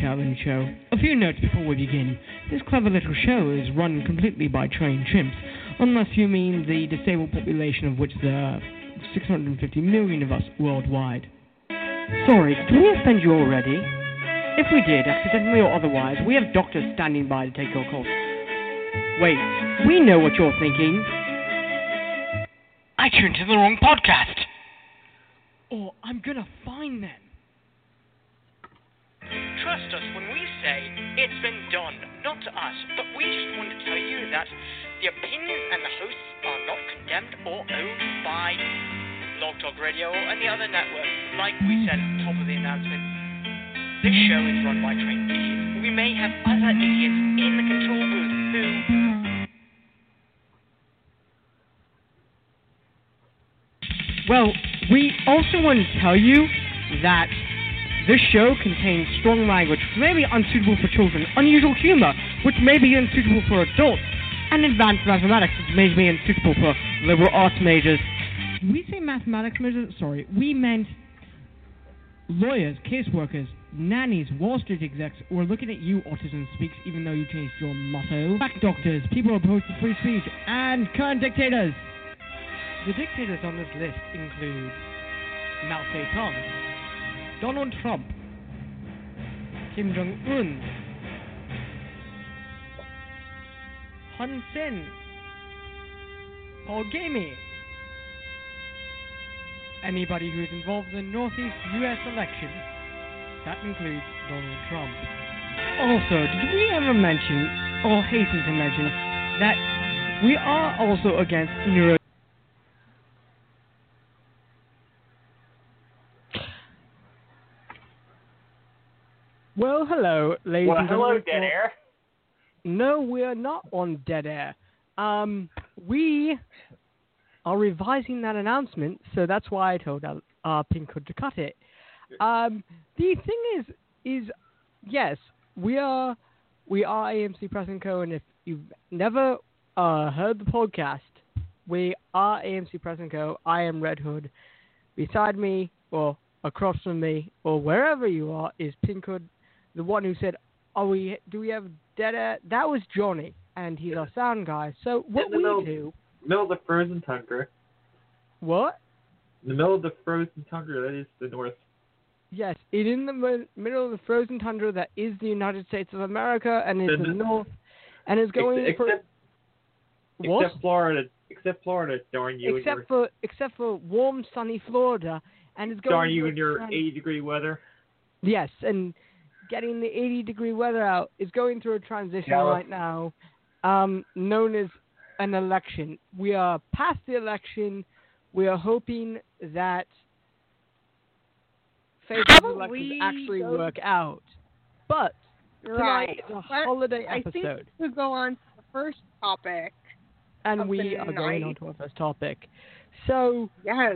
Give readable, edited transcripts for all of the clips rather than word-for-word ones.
Talent Show. A few notes before we begin. This clever little show is run completely by trained chimps, unless you mean the disabled population of which there are 650 million of us worldwide. Sorry, did we offend you already? If we did, accidentally or otherwise, we have doctors standing by to take your calls. Wait, we know what you're thinking. I tuned to the wrong podcast. Or I'm gonna find them. Trust us when we say it's been done, not to us, but we just want to tell you that the opinions and the hosts are not condemned or owned by Blog Talk Radio and the other networks. Like we said at the top of the announcement, this show is run by trained idiots. We may have other idiots in the control booth who... Well, we also want to tell you that this show contains strong language, which may be unsuitable for children, unusual humor, which may be unsuitable for adults, and advanced mathematics, which may be unsuitable for liberal arts majors. Did we say mathematics majors? Sorry, we meant lawyers, caseworkers, nannies, Wall Street execs. We're looking at you, Autism Speaks, even though you changed your motto. Black doctors, people opposed to free speech, and current dictators. The dictators on this list include Mao Zedong, Donald Trump, Kim Jong-un, Hun Sen, Paul Gamey, anybody who's involved in the Northeast U.S. election. That includes Donald Trump. Also, did we ever mention, or hasten to mention, that we are also against neuro... Well, hello, ladies and gentlemen. Hello, Dead Air. No, we are not on Dead Air. We are revising that announcement, so that's why I told Pinkhood to cut it. The thing is, yes, we are AMC Press & Co., and if you've never heard the podcast, we are AMC Press & Co. I am Red Hood. Beside me, or across from me, or wherever you are, is Pinkhood. The one who said, do we have Dead Air? That was Johnny, and he's our sound guy. So what we do... Middle of the frozen tundra. What? In the middle of the frozen tundra, that is the North. Yes, it in the middle of the frozen tundra that is the United States of America, and is the North, and is going what? Except Florida, darn you. Except for warm, sunny Florida, and is going... Darn you in your 80-degree weather. Yes, and... getting the 80-degree weather out is going through a transition right now, known as an election. We are past the election. We are hoping that favorable elections actually work out. But tonight is a holiday episode. I think we go on to the first topic. And we are going on to our first topic. So, yes.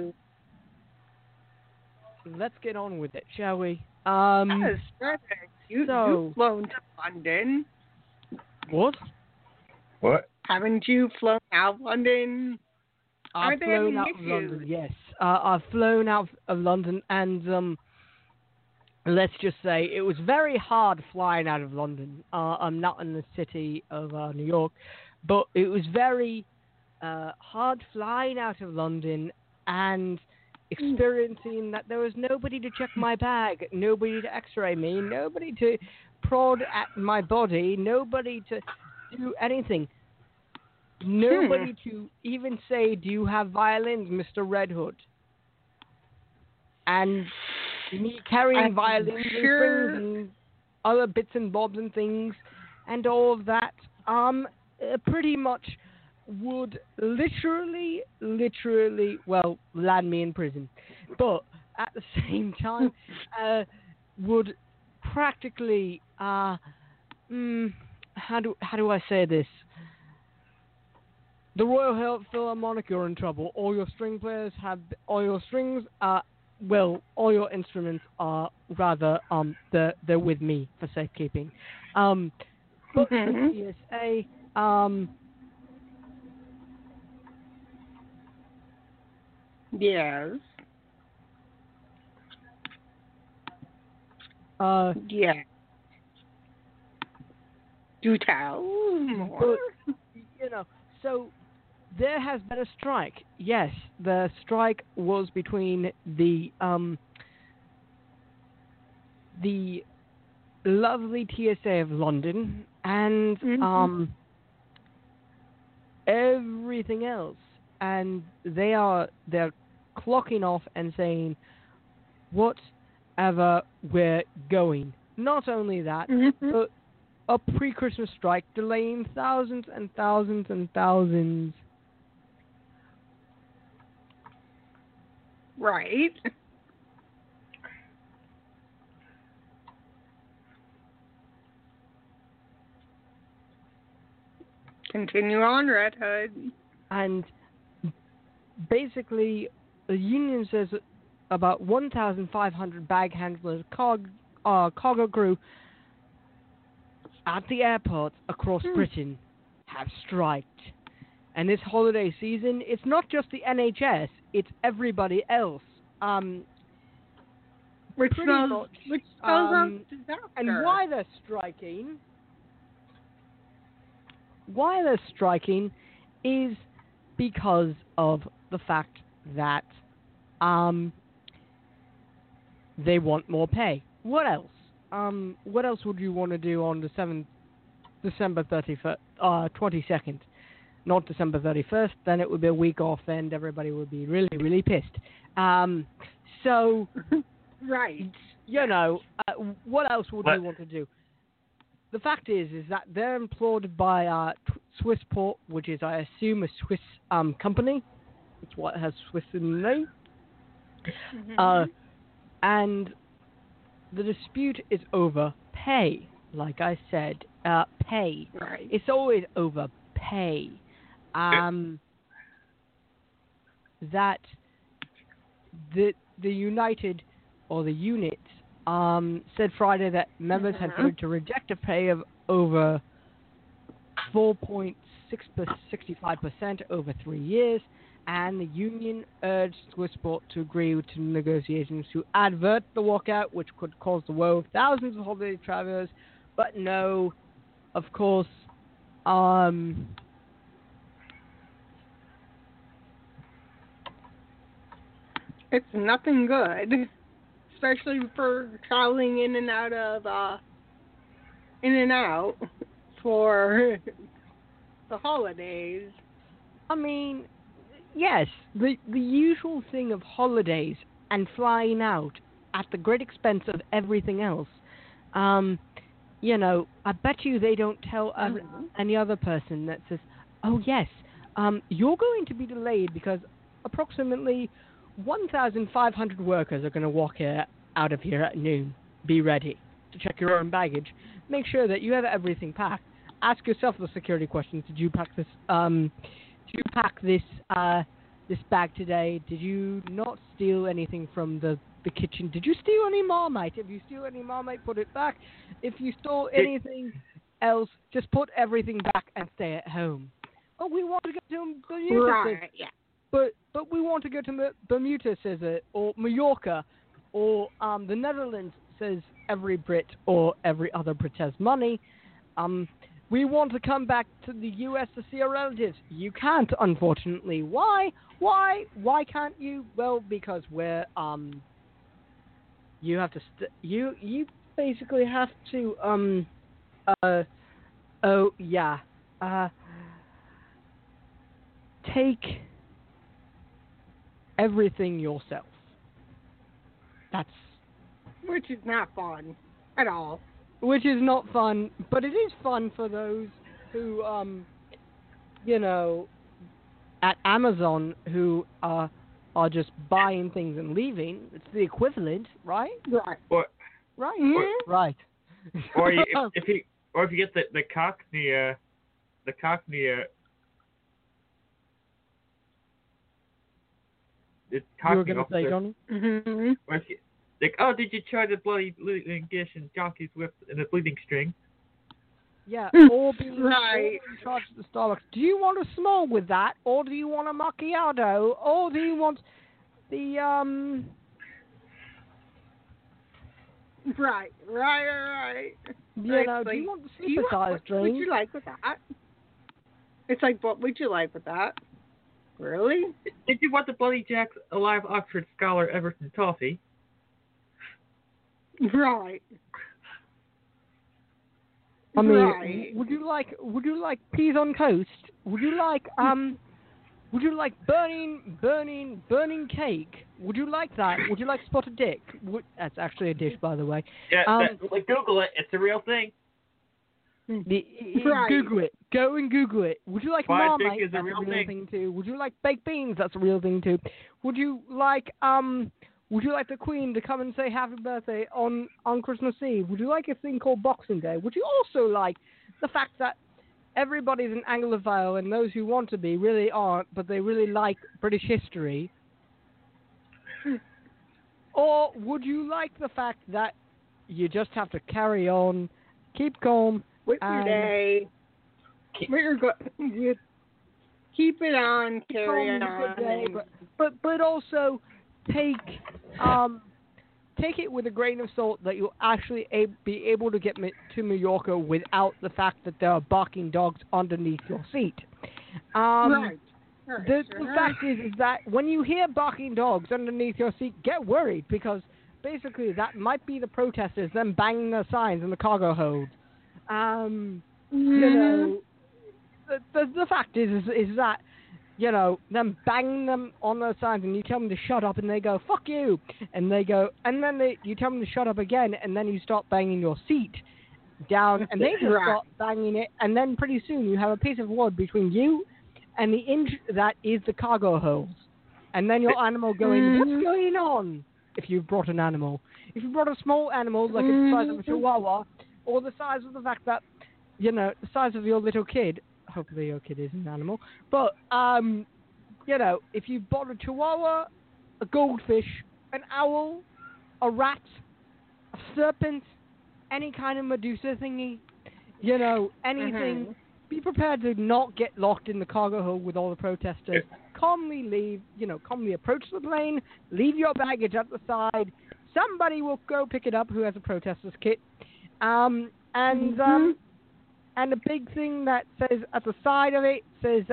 Let's get on with it, shall we? Yes, you've flown to London. What? What? Haven't you flown out of London? I've flown out of London, yes. I've flown out of London, and let's just say it was very hard flying out of London. I'm not in the city of New York, but it was very hard flying out of London and experiencing that there was nobody to check my bag, nobody to x-ray me, nobody to prod at my body, nobody to do anything. Nobody to even say, do you have violins, Mr. Red Hood? And me carrying violins and strings and other bits and bobs and things and all of that, pretty much would literally, well, land me in prison. But at the same time, would practically, how do I say this? The Royal Philharmonic are in trouble. All your string players all your strings all your instruments are rather, they're with me for safekeeping. But the CSA, yes. Yeah. Do tell more. But, so there has been a strike. Yes, the strike was between the lovely TSA of London and everything else, and they're clocking off and saying whatever, we're going. Not only that, but a pre-Christmas strike delaying thousands and thousands and thousands. Right. Continue on, Red Hood. And basically, the union says about 1,500 bag handlers, cargo crew at the airports across Britain have striked. And this holiday season, it's not just the NHS, it's everybody else. Which spells out disaster. And why they're striking is because of the fact that they want more pay. What else? What else would you want to do on December 22nd? Not December 31st, then it would be a week off and everybody would be really, really pissed. So, right. What else would you want to do? The fact is that they're employed by Swissport, which is, I assume, a Swiss company. It's what has Swiss in the name. And the dispute is over pay. Like I said, pay. Right. It's always over pay. That the United or the units said Friday that members had voted to reject a pay of over 4.65% over 3 years, and the union urged Swissport to agree to negotiations to avert the walkout, which could cause the woe of thousands of holiday travelers. But no, of course, it's nothing good, especially for traveling in and out for the holidays. I mean, yes, the usual thing of holidays and flying out at the great expense of everything else. I bet you they don't tell any other person that says, oh yes, you're going to be delayed because approximately 1,500 workers are going to walk out of here at noon. Be ready to check your own baggage. Make sure that you have everything packed. Ask yourself the security questions. Did you pack this? Did you pack this bag today? Did you not steal anything from the kitchen? Did you steal any Marmite? If you steal any Marmite, put it back. If you stole anything else, just put everything back and stay at home. Oh, we want to go to Bermuda. Right. Yeah. But we want to go to Bermuda, says it, or Mallorca, or the Netherlands, says every Brit or every other Brit has money. We want to come back to the U.S. to see our relatives. You can't, unfortunately. Why? Why can't you? Well, because we're you have to you basically have to take everything yourself. Which is not fun at all. Which is not fun, but it is fun for those who, at Amazon who are just buying things and leaving. It's the equivalent, right? Right. Right. Mm-hmm. Right. Or if you get the Cockney it's You were Cockney going to say, officer. Johnny? Mm-hmm. Or if you, like, oh, did you try the bloody bleeding dish and jockey's whip and the bleeding string? Yeah, or be Right. in charge of the Starbucks. Do you want a small with that, or do you want a macchiato, or do you want the Right. You Right, know, do like, you want the do you supersized what would drink? you like with that? It's like, what would you like with that? Really? Did you want the Bloody Jack's alive Oxford scholar Everton Toffee? Right. I mean, right. would you like peas on toast? Would you like burning cake? Would you like that? Would you like spotted dick? That's actually a dish, by the way. Yeah, Google it. It's a real thing. Right. Google it. Go and Google it. Would you like Fried dick Marmite? is a That's real a real thing. thing too. Would you like baked beans? That's a real thing too. Would you like the Queen to come and say happy birthday on Christmas Eve? Would you like a thing called Boxing Day? Would you also like the fact that everybody's an Anglophile and those who want to be really aren't, but they really like British history? Or would you like the fact that you just have to carry on, keep calm, With your day. You keep it on, carry calm, on. good day, but also take it with a grain of salt that you'll actually be able to get to Mallorca without the fact that there are barking dogs underneath your seat. Right. The fact is that when you hear barking dogs underneath your seat, get worried, because basically that might be the protesters them banging their signs in the cargo hold. You know, the fact is that, you know, them banging them on their signs and you tell them to shut up and they go, fuck you, and they go, and then you tell them to shut up again and then you start banging your seat down and they just start banging it, and then pretty soon you have a piece of wood between you and the inch that is the cargo holes, and then your animal going, what's going on? If you've brought an animal. If you brought a small animal like the size of a chihuahua, or the size of the fact that, you know, the size of your little kid, hopefully your kid is an animal, but, you know, if you bought a chihuahua, a goldfish, an owl, a rat, a serpent, any kind of Medusa thingy, you know, anything, be prepared to not get locked in the cargo hold with all the protesters. Calmly leave, you know, calmly approach the plane, leave your baggage at the side. Somebody will go pick it up who has a protester's kit. And a big thing that says at the side of it says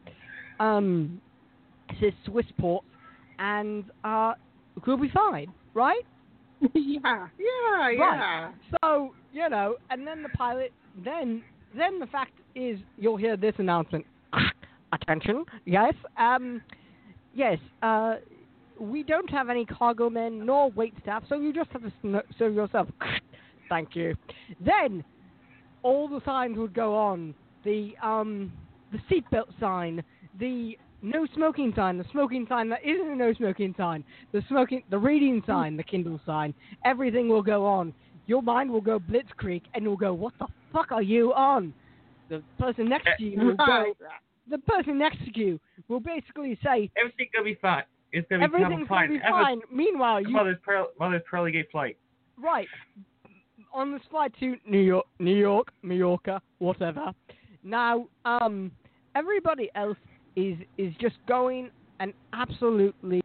Swissport, and we'll be fine, right? Yeah. Right. So, you know, and then the pilot, then the fact is you'll hear this announcement. Attention, yes, we don't have any cargo men nor wait staff, so you just have to serve yourself. Thank you. Then all the signs would go on. The seatbelt sign, the no smoking sign, the smoking sign that isn't a no smoking sign, the reading sign, the Kindle sign. Everything will go on. Your mind will go blitzkrieg and you'll go, what the fuck are you on? The person next to you will go. The person next to you will basically say, everything's gonna be fine. It's gonna be everything's gonna be fine. Meanwhile, mother's pearly gate flight. Right. On the flight to New York, Mallorca, whatever. Now, everybody else is just going and absolutely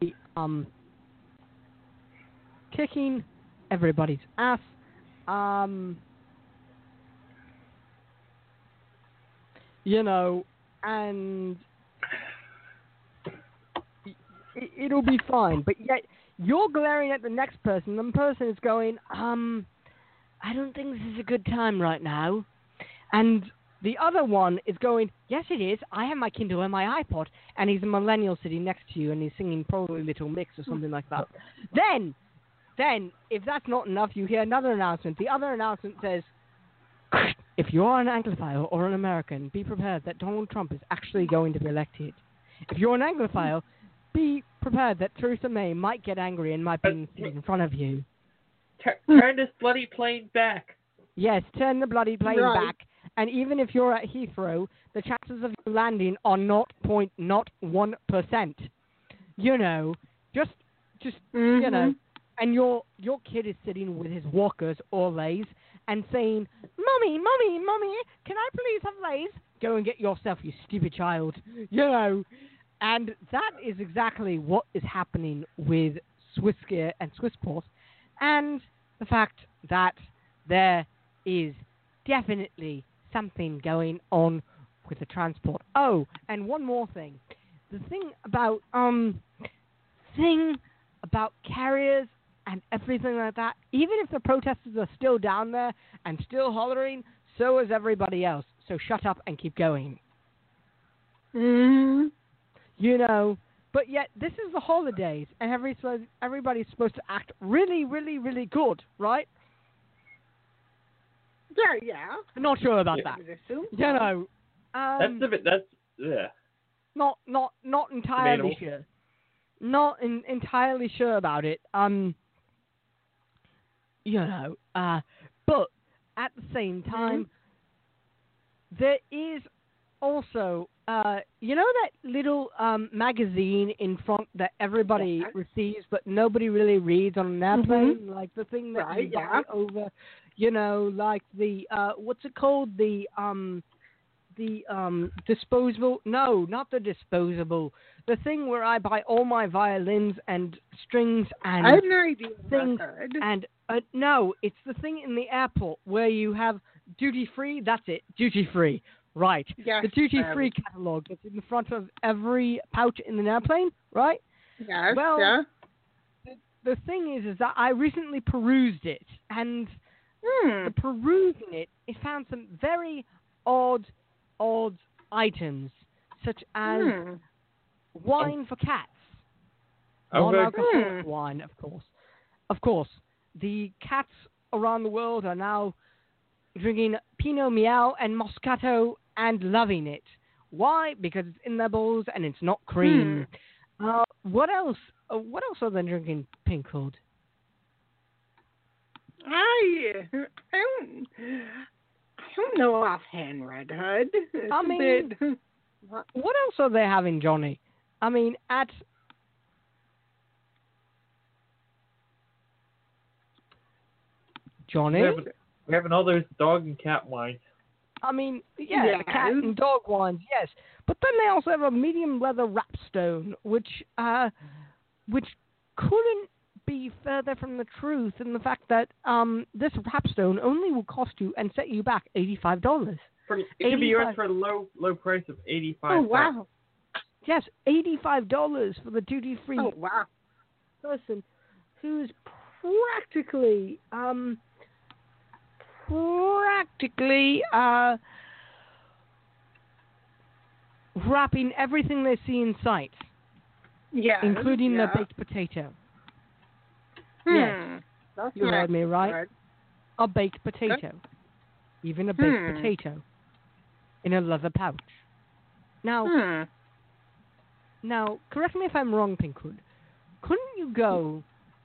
kicking everybody's ass. You know, and it'll be fine. But yet, you're glaring at the next person, and the person is going, I don't think this is a good time right now. And the other one is going, yes, it is. I have my Kindle and my iPod. And he's a millennial sitting next to you, and he's singing probably Little Mix or something like that. Then, if that's not enough, you hear another announcement. The other announcement says, if you're an Anglophile or an American, be prepared that Donald Trump is actually going to be elected. If you're an Anglophile, be prepared that Theresa May might get angry and might be in front of you. Turn this bloody plane back. Yes, turn the bloody plane back. And even if you're at Heathrow, the chances of you landing are 0.01%. You know, just you know, and your kid is sitting with his Walkers or Lays and saying, Mummy, can I please have Lays? Go and get yourself, you stupid child. You know, and that is exactly what is happening with Swisgear and Swissport. And the fact that there is definitely something going on with the transport. Oh, and one more thing. The thing about carriers and everything like that, even if the protesters are still down there and still hollering, so is everybody else. So shut up and keep going. Mm-hmm. You know, but yet this is the holidays, and everybody's supposed to act really, really, really good, right? Yeah. I'm not sure about Yeah. that. I would assume You so. know, yeah. not entirely Debatable. sure. Not entirely sure about it. You know, but at the same time, there is also, you know, that little magazine in front that everybody receives, but nobody really reads on an airplane, like the thing that you buy over, you know, like the what's it called? The disposable? No, not the disposable. The thing where I buy all my violins and strings and I have no idea things. about that. And no, it's the thing in the airport where you have duty free. That's it, duty free. Right. Yes, the duty free catalog that's in the front of every pouch in an airplane. Right. Yes. Well, yeah. The thing is that I recently perused it, and the perusing it found some very odd items, such as wine for cats. Non-alcoholic wine, of course. Of course, the cats around the world are now drinking Pinot Meow and Moscato and loving it. Why? Because it's in their bowls and it's not cream. What else? What else are they drinking, Pink Hood? I don't know offhand, Red Hood. It's I mean, what else are they having, Johnny? I mean, Johnny? We're having all those dog and cat wines. I mean, yeah, the cat and dog wines, yes. But then they also have a medium leather Rapstone, which couldn't be further from the truth in the fact that this Rapstone only will cost you and set you back $85. It can be yours for a low price of $85. Oh, wow. Yes, $85 for the duty-free person who's practically wrapping everything they see in sight. Yeah. Including the baked potato. Yes. That's you heard me right. A baked potato. Even a baked potato. In a leather pouch. Now, correct me if I'm wrong, Pinkwood. Couldn't you go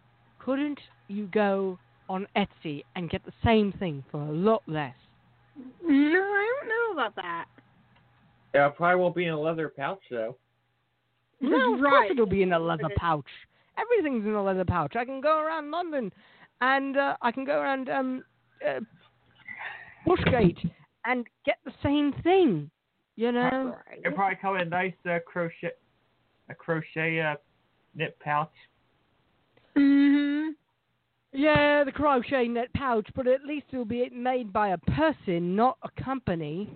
on Etsy and get the same thing for a lot less? No, I don't know about that. Yeah, it probably won't be in a leather pouch, though. No, of course it'll be in a leather pouch. Everything's in a leather pouch. I can go around London, and I can go around Bushgate and get the same thing. You know, it'll probably come in a nice crochet knit pouch. Yeah, the crochet knit pouch, but at least it'll be made by a person, not a company.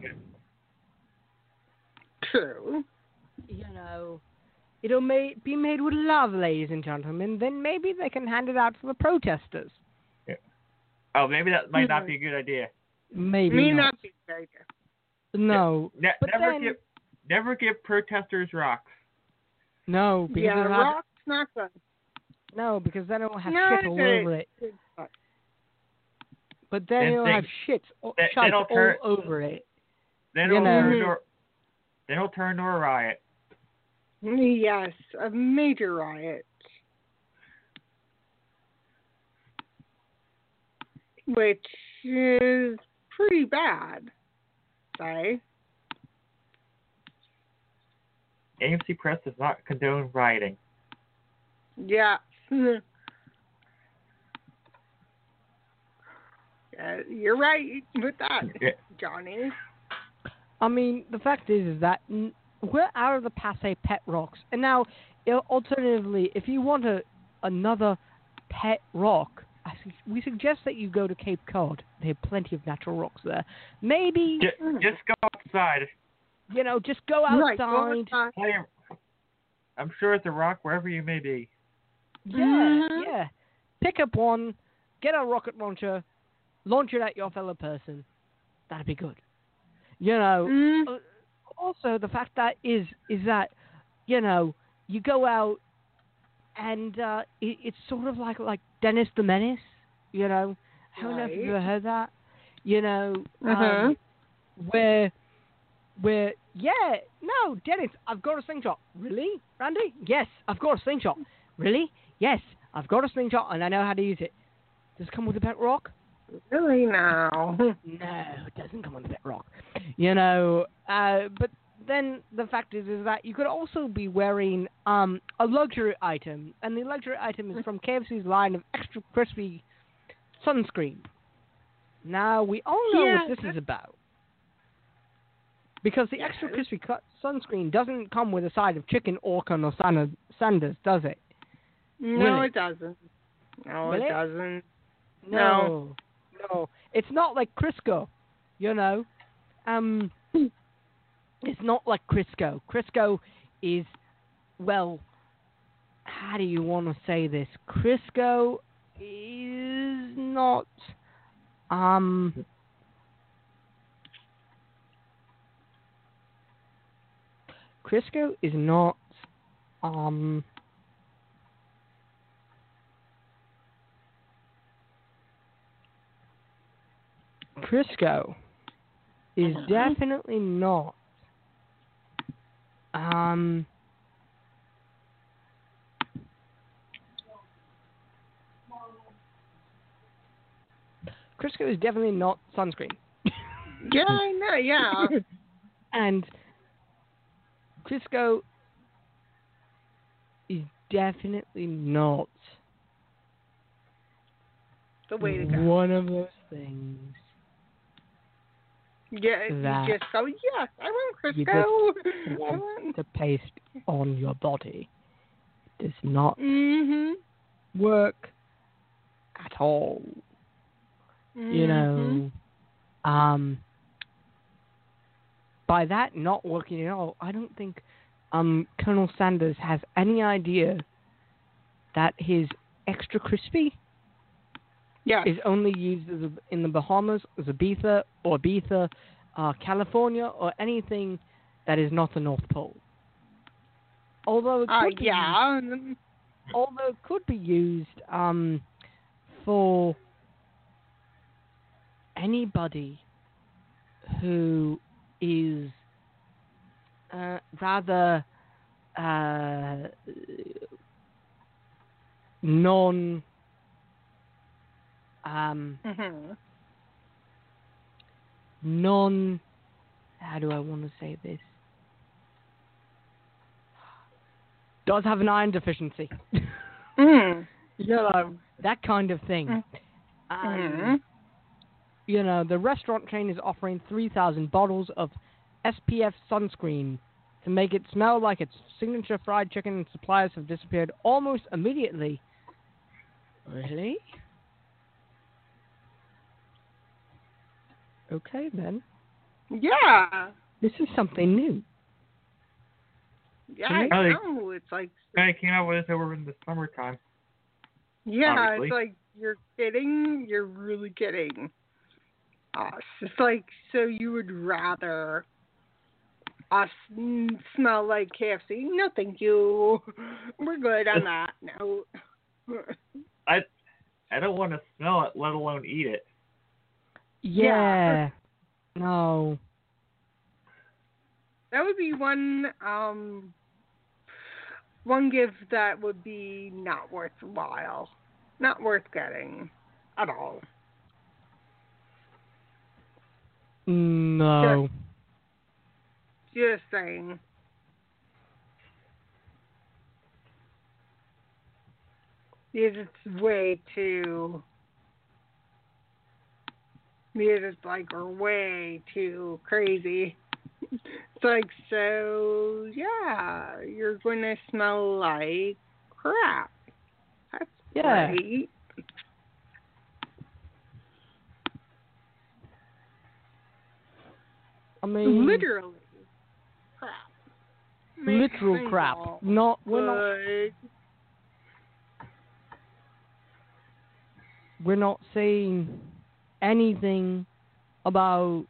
True. You know, it'll be made with love, ladies and gentlemen. Then maybe they can hand it out to the protesters. Yeah. Oh, maybe that might not be a good idea. Maybe not be a good idea. No. Never give protesters rocks. No, because rocks not good. No, because then it'll have shit all over it. But then it'll have shit all over it. Then it'll turn to a riot. Yes, a major riot. Which is pretty bad, say. AMC Press does not condone rioting. Yeah. You're right with that, Johnny. I mean, the fact is that we're out of the passe pet rocks. And now, alternatively, if you want another pet rock, we suggest that you go to Cape Cod. They have plenty of natural rocks there. Maybe Just go outside. just go outside. Right, go outside. I'm sure it's a rock wherever you may be. Yeah. Pick up one, get a rocket launcher, launch it at your fellow person. That'd be good. Also, the fact that is that, you go out and it's sort of like Dennis the Menace, I don't know if you've ever heard that. Where, Dennis, I've got a slingshot. Really, Randy? Yes, I've got a slingshot. Really? Yes, I've got a slingshot and I know how to use it. Does it come with a pet rock? Really now? No, it doesn't come with a pet rock. But then the fact is that you could also be wearing a luxury item, and the luxury item is from KFC's line of extra crispy sunscreen. Now, we all know what this is about. Because the extra crispy sunscreen doesn't come with a side of chicken, Orkin, or Sanders, does it? No, Really? it doesn't. No, Really? it doesn't. No. It's not like Crisco, It's not like Crisco. Crisco is, well, how do you want to say this? Crisco is not, Crisco is not, Crisco is definitely not, Crisco is definitely not sunscreen. Yeah, I know, yeah. And Crisco is definitely not The way to go. one of those things. Yeah, that you just go, yes, I want you Crisco. just want to paste on your body. It does not work at all. By that not working at all, I don't think Colonel Sanders has any idea that his extra crispy is only used in the Bahamas, Ibiza, California, or anything that is not the North Pole. Although it could be used for anybody who is rather non how do I want to say this? Does have an iron deficiency. That kind of thing. The restaurant chain is offering 3,000 bottles of SPF sunscreen to make it smell like its signature fried chicken, and suppliers have disappeared almost immediately. Really? Okay, then. Yeah. This is something new. Yeah, I know. It's like... I came out with this over in the summertime. Yeah, obviously. It's like, you're kidding? You're really kidding us. It's like, so you would rather us smell like KFC? No, thank you. We're good on that. No. I don't want to smell it, let alone eat it. Yeah. No. That would be one gift that would be not worthwhile. Not worth getting at all. No. Just saying. It's way too... It's like way too crazy. It's like, so, yeah, you're going to smell like crap. That's great. I mean, Literally. Crap. literal Makes crap. all We're good. not saying anything about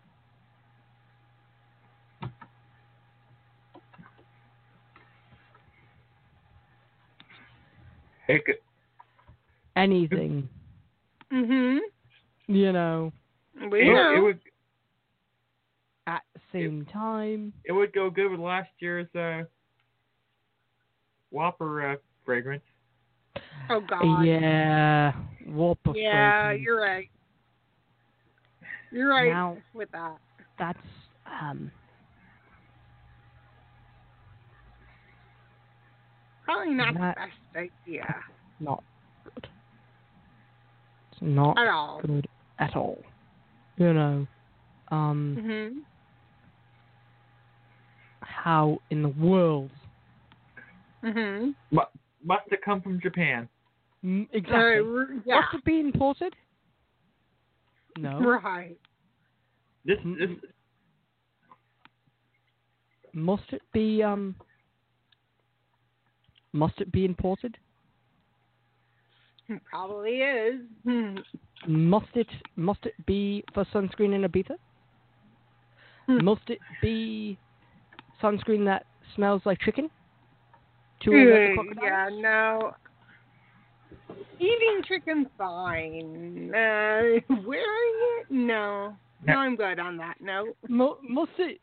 anything. Mhm. You know, We know. It would at the same time. it would go good with last year's Whopper fragrance. Oh God. Yeah, Whopper Yeah, fragrance. you're right. You're right Now, with that. that's Probably not that- the best idea not good. It's not at all. good at all. You know, Mhm. how in the world? Mhm. Must have come from Japan. Exactly. Yeah. Must it be imported? No. Right. This Must it be imported? It probably is. Must it be for sunscreen in Ibiza? Must it be sunscreen that smells like chicken? To alert the crocodiles? Yeah, no. Eating chicken's fine. Wearing it? No. No, I'm good on that note. Must it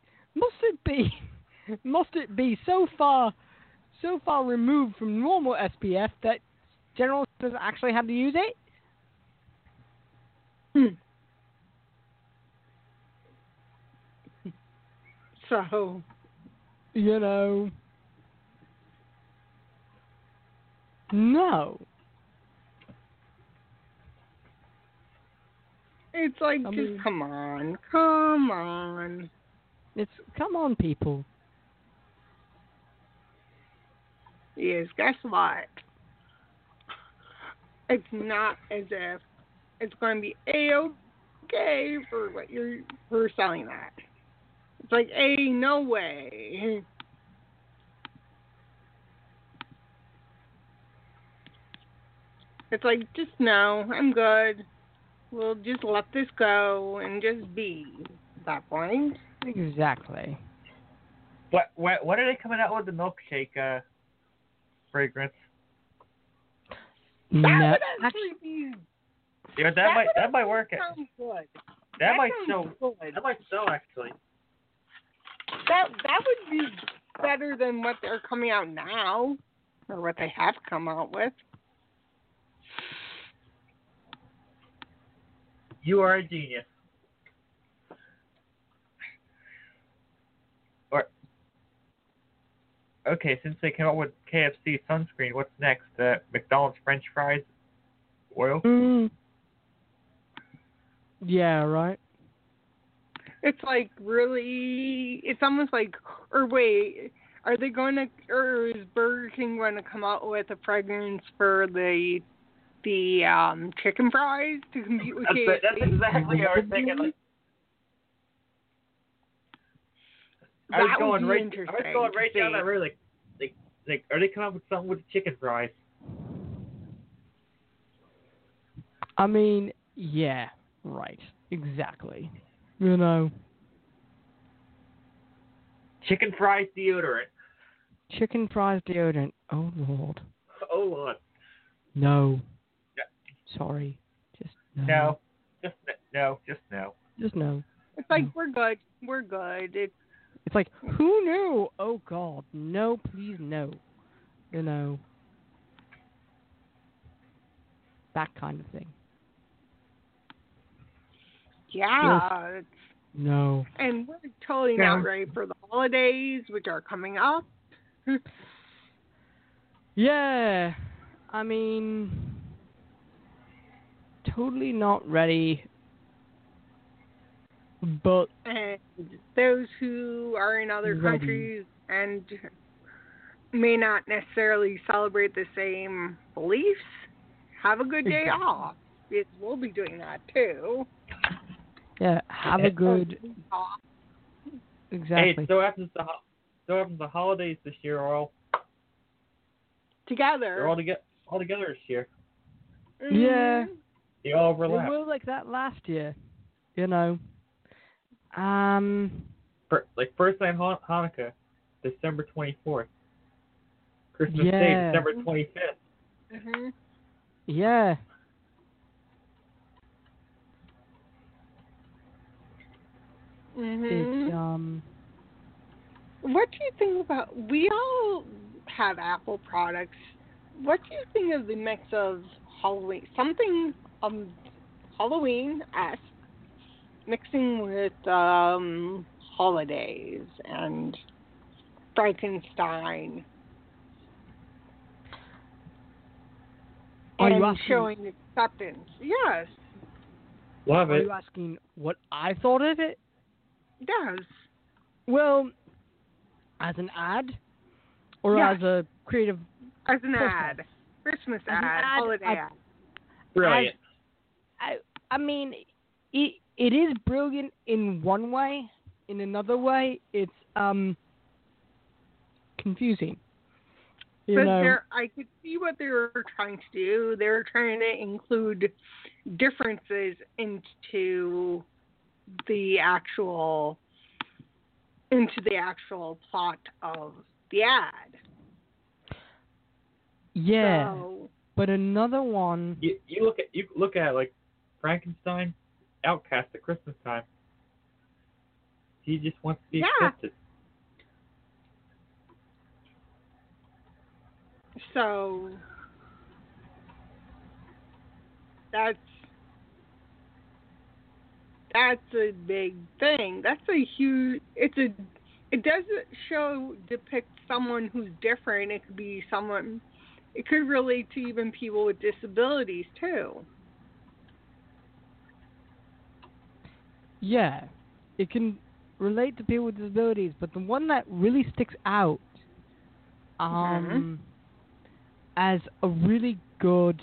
be so far removed from normal SPF that General doesn't actually have to use it? So, You know, no. it's like, I just mean- come on. Come on. Come on, people. Yes, guess what? It's not as if it's going to be A-okay for what for selling that. It's like, no way. It's like, just no, I'm good. We'll just let this go and just be at that point. Exactly. what are they coming out with the milkshake fragrance? That No, would actually be. Yeah, that might work. Sound good. That might sounds sell. good. That might sell actually. That would be better than what they're coming out now, or what they have come out with. You are a genius. Okay, since they came out with KFC sunscreen, what's next? McDonald's French fries oil? Yeah, right. It's like really. It's almost like. Or wait, are they going to? Or is Burger King going to come out with a fragrance for the chicken fries to compete with KFC? That's exactly what I was thinking. I was going right down that road. Like, are they coming up with something with the chicken fries? I mean, yeah, right. Exactly. You know, Chicken fries deodorant. chicken fries deodorant. Oh, Lord. Oh Lord. No. Yeah. Sorry. Just No. no. Just no. Just no. It's like, we're good. We're good. It's like, who knew? Oh, God. No, please, no. You know. That kind of thing. Yeah. No. And we're totally not ready for the holidays, which are coming up. Yeah. I mean, totally not ready. But And those who are in other Ready. countries and may not necessarily celebrate the same beliefs, have a good day Exactly. off. We'll be doing that too. yeah, have a good Off. Exactly. Hey, so happens the holidays this year are all together. They're all together this year. Mm-hmm. Yeah. They all overlap. They were like that last year. You know. First night Hanukkah, December 24th. Christmas Day, December 25th. Mhm. Yeah. Mhm. It's What do you think about? We all have Apple products. What do you think of the mix of Halloween? Something Halloween-esque mixing with holidays and Frankenstein. Are and you asking, showing acceptance. Yes. Love Are it. you asking what I thought of it? Yes. Well, as an ad, or Yes. as a creative. As an process? ad. Christmas As an ad. ad, Holiday ad. Brilliant. I mean, it is brilliant in one way. In another way, it's confusing. You know? I could see what they were trying to do. They were trying to include differences into the actual plot of the ad. Yeah. So, but another one. You look at like Frankenstein, outcast at Christmas time. He just wants to be accepted. So that's a big thing. That's a huge. It doesn't depict someone who's different. It could be someone. It could relate to even people with disabilities too. Yeah, it can relate to people with disabilities, but the one that really sticks out, as a really good,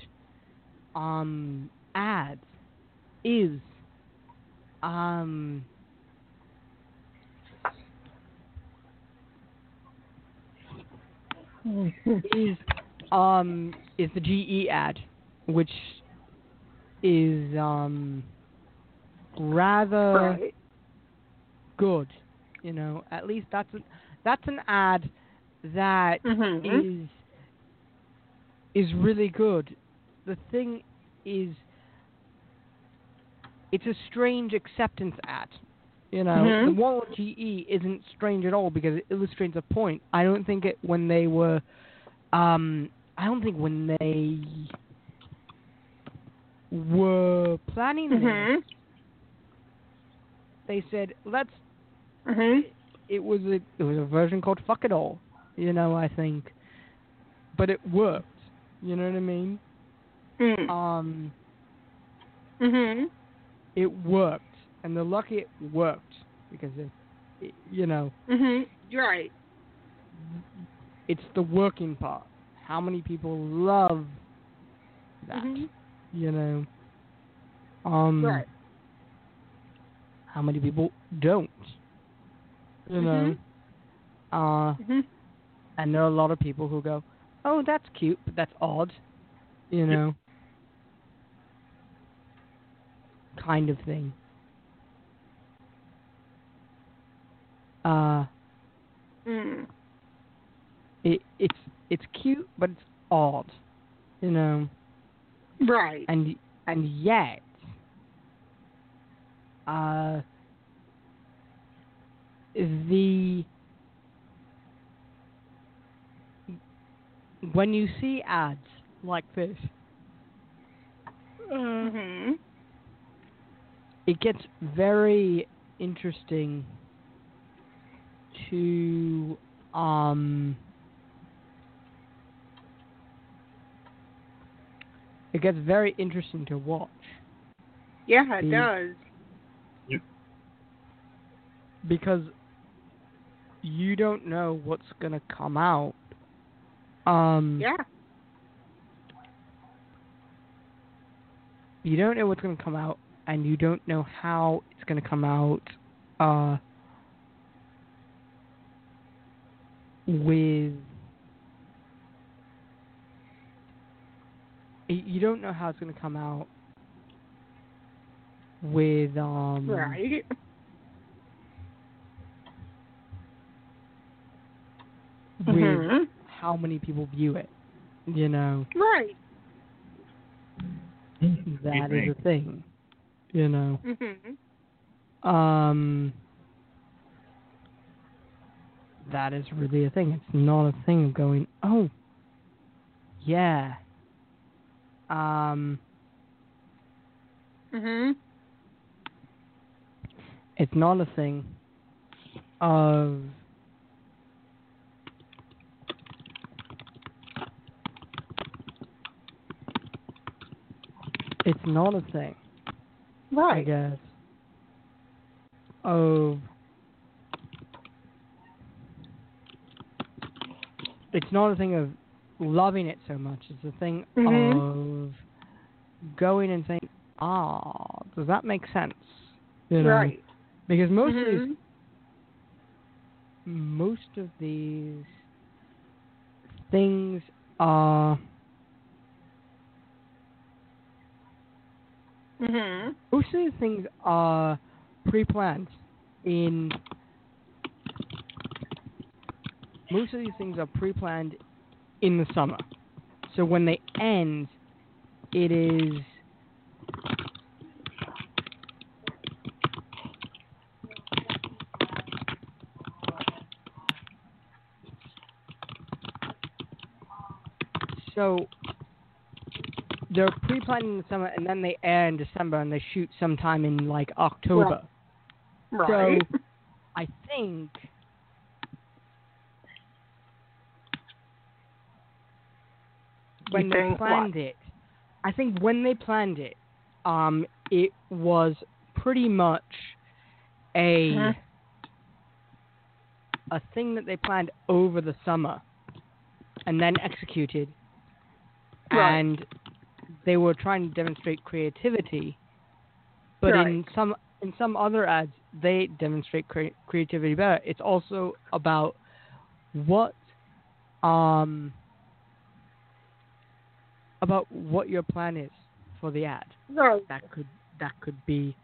ad, is, is the GE ad, which is rather good. You know, at least that's an ad that is really good. The thing is, it's a strange acceptance ad. You know, the one with GE isn't strange at all because it illustrates a point. I don't think when they were planning this, they said let's. It was a version called "Fuck It All," you know. I think, but it worked. You know what I mean? It worked, and they're lucky it worked because you know. You're right. It's the working part. How many people love that? You know. Right. How many people don't? You know. And there are a lot of people who go, "Oh, that's cute, but that's odd." You know. Kind of thing. It's cute, but it's odd. You know. Right. And yet, when you see ads like this, it gets very interesting to watch. Yeah, it does. Yep. Because you don't know what's gonna come out. You don't know what's gonna come out, and you don't know how it's gonna come out. with you don't know how it's going to come out with Right. with Mhm. how many people view it. You know, Right. that is a thing. You know, Mhm. that is really a thing. It's not a thing of going, oh, yeah. Mhm. It's not a thing of it's not a thing, I Right. guess, of it's not a thing of loving it so much. It's a thing Mhm. of going and saying, does that make sense? You know, Right. because Mhm. most of these things are Mhm. most of these things are pre-planned in most of these things are pre-planned in the summer. So when they end, it is so they're pre-planned in the summer and then they air in December and they shoot sometime in like October. Right. So I think when they planned it, it was pretty much a thing that they planned over the summer and then executed. Right. And they were trying to demonstrate creativity, but Right. in some other ads they demonstrate creativity better. It's also about what your plan is for the ad. Right. That could be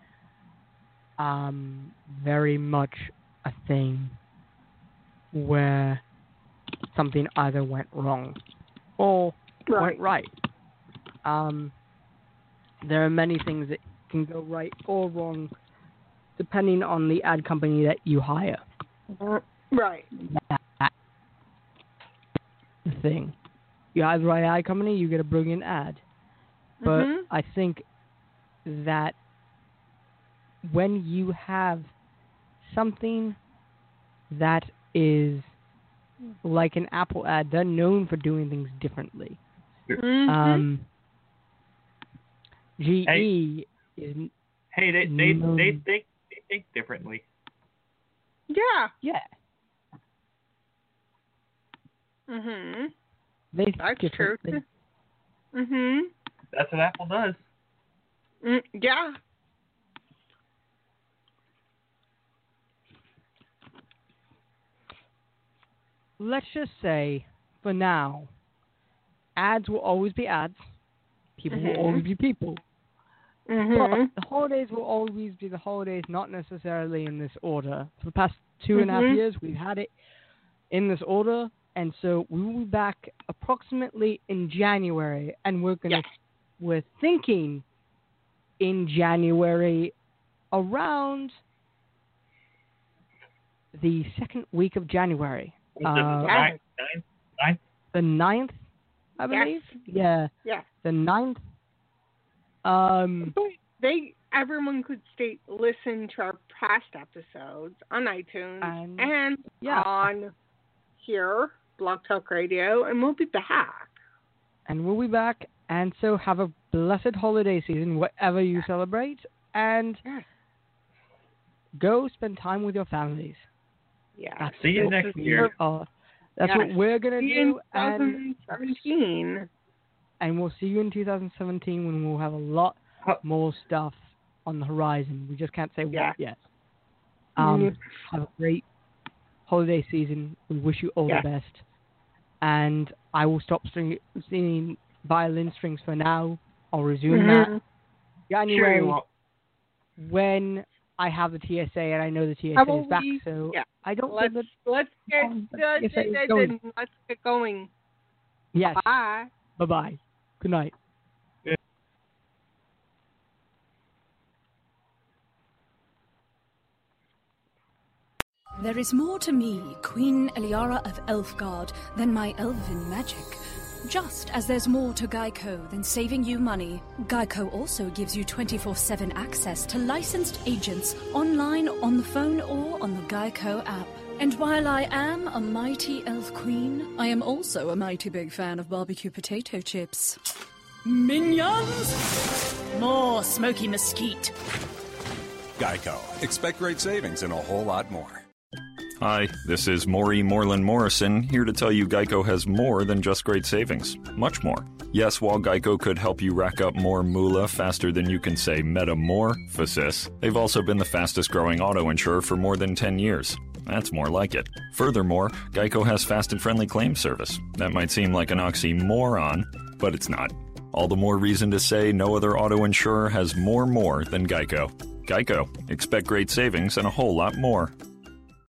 very much a thing where something either went wrong or went right. There are many things that can go right or wrong depending on the ad company that you hire. Right. That's the thing. You hire the right ad company, you get a brilliant ad. But I think that when you have something that is like an Apple ad, they're known for doing things differently. GE is. Hey, they think differently. Yeah. Yeah. They think That's differently. true. That's what Apple does. Yeah. Let's just say, for now, ads will always be ads. People will always be people. But the holidays will always be the holidays, not necessarily in this order. For the past 2.5 years, we've had it in this order, and so we will be back approximately in January, and we're thinking in January around the second week of January. Ninth? The 9th, I believe. Yes. Yeah. The 9th. Everyone could listen to our past episodes on iTunes and on here, Blog Talk Radio, and we'll be back. And so have a blessed holiday season, whatever you celebrate, and go spend time with your families. Yeah. See you next year. That's what we're going to do. In 2017. And we'll see you in 2017 when we'll have a lot more stuff on the horizon. We just can't say what yet. Have a great holiday season. We wish you all the best. And I will stop singing violin strings for now. I'll resume that. January, when I have the TSA and I know the TSA is back, so I don't. Let's get going. Yes. Bye. Bye. Good night. There is more to me, Queen Eliara of Elfgard, than my elven magic. Just as there's more to Geico than saving you money, Geico also gives you 24/7 access to licensed agents online, on the phone, or on the Geico app. And while I am a mighty elf queen, I am also a mighty big fan of barbecue potato chips. Minions! More smoky mesquite. Geico. Expect great savings and a whole lot more. Hi, this is Maury Moreland Morrison, here to tell you Geico has more than just great savings. Much more. Yes, while Geico could help you rack up more moolah faster than you can say metamorphosis, they've also been the fastest growing auto insurer for more than 10 years. That's more like it. Furthermore, Geico has fast and friendly claim service. That might seem like an oxymoron, but it's not. All the more reason to say no other auto insurer has more than Geico. Geico. Expect great savings and a whole lot more.